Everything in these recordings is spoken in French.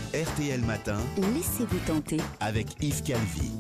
RTL Matin, Laissez-vous tenter avec Yves Calvi.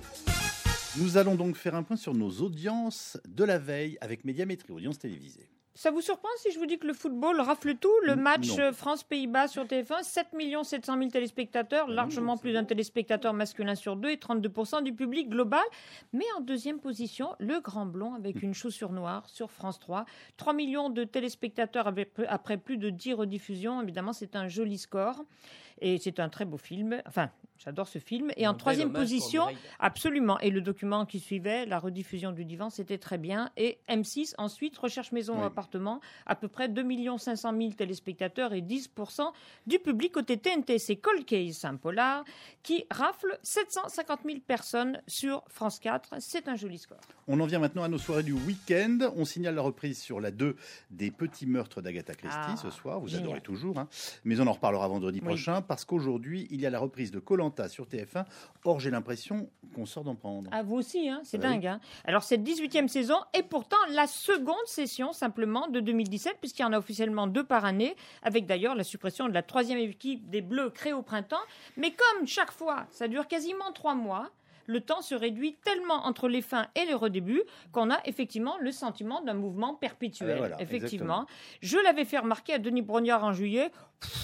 Nous allons donc faire un point sur nos audiences de la veille avec Médiamétrie, audience télévisée. Ça vous surprend si je vous dis que le football rafle tout? Le match France-Pays-Bas sur TF1, 7 700 000 téléspectateurs, largement plus d'un téléspectateur masculin sur deux et 32% du public global. Mais en deuxième position, le Grand Blond avec une chaussure noire sur France 3. 3 millions de téléspectateurs après plus de 10 rediffusions. Évidemment, c'est un joli score. Et c'est un très beau film. Enfin, j'adore ce film. Et en troisième position, absolument. Et le document qui suivait, la rediffusion du Divan, c'était très bien. Et M6, ensuite, Recherche Maison ou Appartement, à peu près 2 500 000 téléspectateurs et 10% du public côté TNT. C'est Cold Case, un polar, qui rafle 750 000 personnes sur France 4. C'est un joli score. On en vient maintenant à nos soirées du week-end. On signale la reprise sur la 2 des Petits Meurtres d'Agatha Christie ce soir. Vous adorez toujours. Hein. Mais on en reparlera vendredi prochain. Parce qu'aujourd'hui, il y a la reprise de Koh-Lanta sur TF1. Or, j'ai l'impression qu'on sort d'en prendre. Ah, vous aussi, hein, c'est dingue. Hein. Alors, cette 18e saison est pourtant la seconde session simplement de 2017, puisqu'il y en a officiellement 2 par année, avec d'ailleurs la suppression de la 3e équipe des Bleus créée au printemps. Mais comme chaque fois, ça dure quasiment 3 mois, le temps se réduit tellement entre les fins et les redébuts qu'on a effectivement le sentiment d'un mouvement perpétuel. Voilà, effectivement. Je l'avais fait remarquer à Denis Brognard en juillet.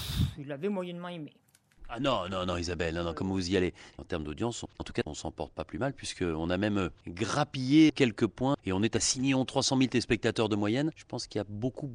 Il avait moyennement aimé. Ah non, Isabelle, non, comme vous y allez. En termes d'audience, en tout cas, on s'en porte pas plus mal, puisqu'on a même grappillé quelques points et on est à 6 300 000 téléspectateurs de moyenne. Je pense qu'il y a beaucoup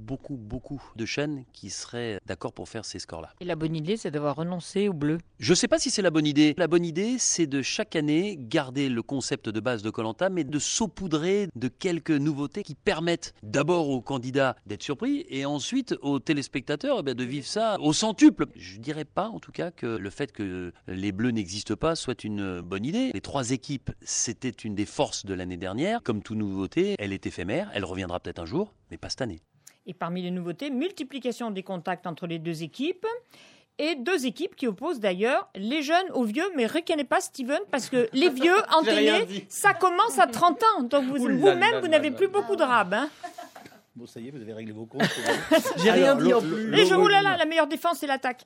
de chaînes qui seraient d'accord pour faire ces scores-là. Et la bonne idée, c'est d'avoir renoncé au bleu. Je sais pas si c'est la bonne idée. La bonne idée, c'est de chaque année garder le concept de base de Koh-Lanta, mais de saupoudrer de quelques nouveautés qui permettent d'abord aux candidats d'être surpris et ensuite aux téléspectateurs de vivre ça au centuple. Je dirais pas, en tout cas, que le fait que les Bleus n'existent pas soit une bonne idée. Les 3 équipes, c'était une des forces de l'année dernière. Comme toute nouveauté, elle est éphémère, elle reviendra peut-être un jour, mais pas cette année. Et parmi les nouveautés, multiplication des contacts entre les 2 équipes. Et 2 équipes qui opposent d'ailleurs les jeunes aux vieux, mais reconnaissez pas Steven, parce que les vieux en télé, ça commence à 30 ans. Donc vous-même, vous n'avez plus beaucoup de rab. Hein. Bon, ça y est, vous avez réglé vos comptes. J'ai rien dit en plus. Et la meilleure défense, c'est l'attaque.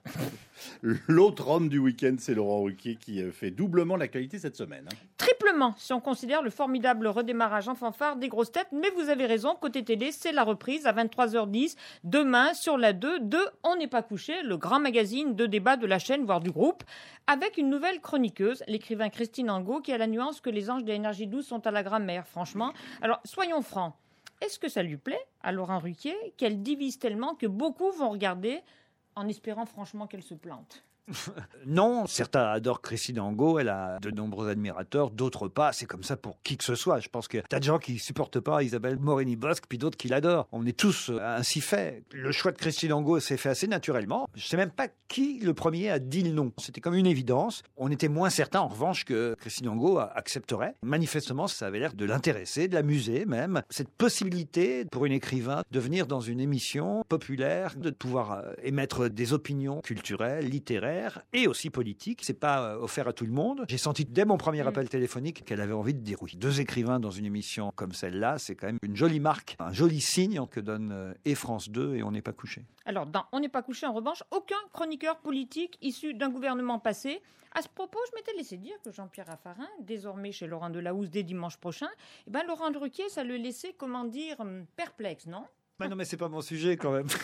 L'autre homme du week-end, c'est Laurent Ruquier qui fait doublement l'actualité cette semaine. Hein. Triplement, si on considère le formidable redémarrage en fanfare des grosses têtes. Mais vous avez raison, côté télé, c'est la reprise à 23h10. Demain, sur la 2, On n'est pas couché, le grand magazine de débat de la chaîne, voire du groupe, avec une nouvelle chroniqueuse, l'écrivain Christine Angot, qui a la nuance que les anges de l'énergie douce sont à la grammaire, franchement. Alors, soyons francs. Est-ce que ça lui plaît à Laurent Ruquier qu'elle divise tellement que beaucoup vont regarder en espérant franchement qu'elle se plante? Non, certains adorent Christine Angot, elle a de nombreux admirateurs, d'autres pas, c'est comme ça pour qui que ce soit. Je pense que t'as des gens qui supportent pas Isabelle Morini-Bosc, puis d'autres qui l'adorent. On est tous ainsi faits. Le choix de Christine Angot s'est fait assez naturellement. Je sais même pas qui le premier a dit le non. C'était comme une évidence. On était moins certain en revanche que Christine Angot accepterait. Manifestement, ça avait l'air de l'intéresser, de l'amuser même. Cette possibilité pour une écrivain de venir dans une émission populaire, de pouvoir émettre des opinions culturelles, littéraires, et aussi politique. C'est pas offert à tout le monde. J'ai senti dès mon premier appel téléphonique qu'elle avait envie de dire oui. 2 écrivains dans une émission comme celle-là, c'est quand même une jolie marque, un joli signe que donne et France 2 et On n'est pas couché. Alors, dans On n'est pas couché, en revanche, aucun chroniqueur politique issu d'un gouvernement passé. À ce propos, je m'étais laissé dire que Jean-Pierre Raffarin, désormais chez Laurent Delahousse dès dimanche prochain, Laurent Ruquier, ça le laissait, perplexe, non ? Non, mais c'est pas mon sujet quand même.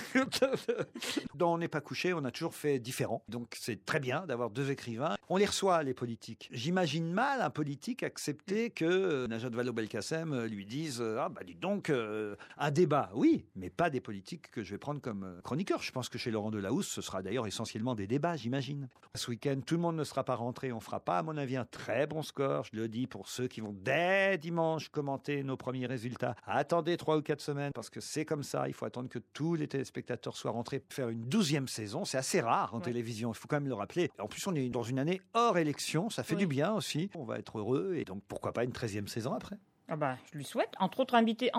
Dans On n'est pas couché, on a toujours fait différent. Donc c'est très bien d'avoir 2 écrivains. On les reçoit, les politiques. J'imagine mal un politique accepter que Najat Vallaud-Belkacem lui dise dis donc, un débat. Oui, mais pas des politiques que je vais prendre comme chroniqueur. Je pense que chez Laurent Delahousse, ce sera d'ailleurs essentiellement des débats, j'imagine. Ce week-end, tout le monde ne sera pas rentré. On fera pas, à mon avis, un très bon score. Je le dis pour ceux qui vont dès dimanche commenter nos premiers résultats. Attendez 3 ou 4 semaines parce que c'est comme ça. Il faut attendre que tous les téléspectateurs soient rentrés pour faire une 12e saison. C'est assez rare en télévision. Il faut quand même le rappeler. En plus, on est dans une année hors élection. Ça fait du bien aussi. On va être heureux. Et donc, pourquoi pas une 13e saison après? Je lui souhaite. Entre autres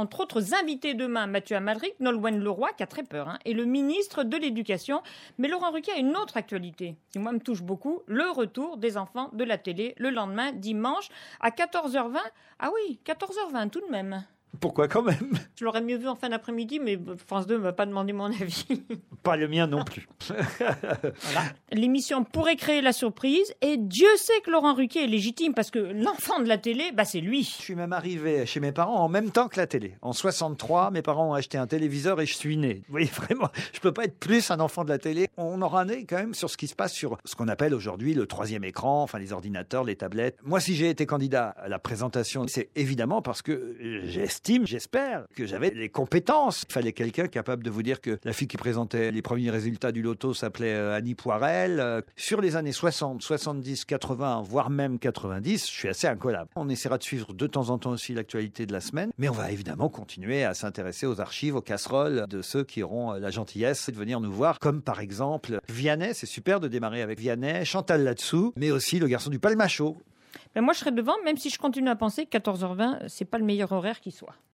invités demain, Mathieu Amalric, Nolwenn Leroy, qui a très peur, et le ministre de l'Éducation. Mais Laurent Ruquier a une autre actualité qui, moi, me touche beaucoup. Le retour des enfants de la télé le lendemain, dimanche, à 14h20. Ah oui, 14h20 tout de même. Pourquoi quand même? Je l'aurais mieux vu en fin d'après-midi, mais France 2 ne m'a pas demandé mon avis. Pas le mien non plus. Voilà. L'émission pourrait créer la surprise, et Dieu sait que Laurent Ruquier est légitime, parce que l'enfant de la télé, c'est lui. Je suis même arrivé chez mes parents en même temps que la télé. En 63, mes parents ont acheté un téléviseur et je suis né. Vous voyez, vraiment, je peux pas être plus un enfant de la télé. On aura un œil quand même sur ce qui se passe sur ce qu'on appelle aujourd'hui le troisième écran, enfin les ordinateurs, les tablettes. Moi, si j'ai été candidat à la présentation, c'est évidemment parce que j'espère que j'avais les compétences. Il fallait quelqu'un capable de vous dire que la fille qui présentait les premiers résultats du loto s'appelait Annie Poirel. Sur les années 60, 70, 80, voire même 90, je suis assez incollable. On essaiera de suivre de temps en temps aussi l'actualité de la semaine, mais on va évidemment continuer à s'intéresser aux archives, aux casseroles de ceux qui auront la gentillesse de venir nous voir, comme par exemple Vianney. C'est super de démarrer avec Vianney, Chantal Latsou, mais aussi le garçon du Palmachot. Mais moi, je serais devant, même si je continue à penser que 14h20, c'est pas le meilleur horaire qui soit.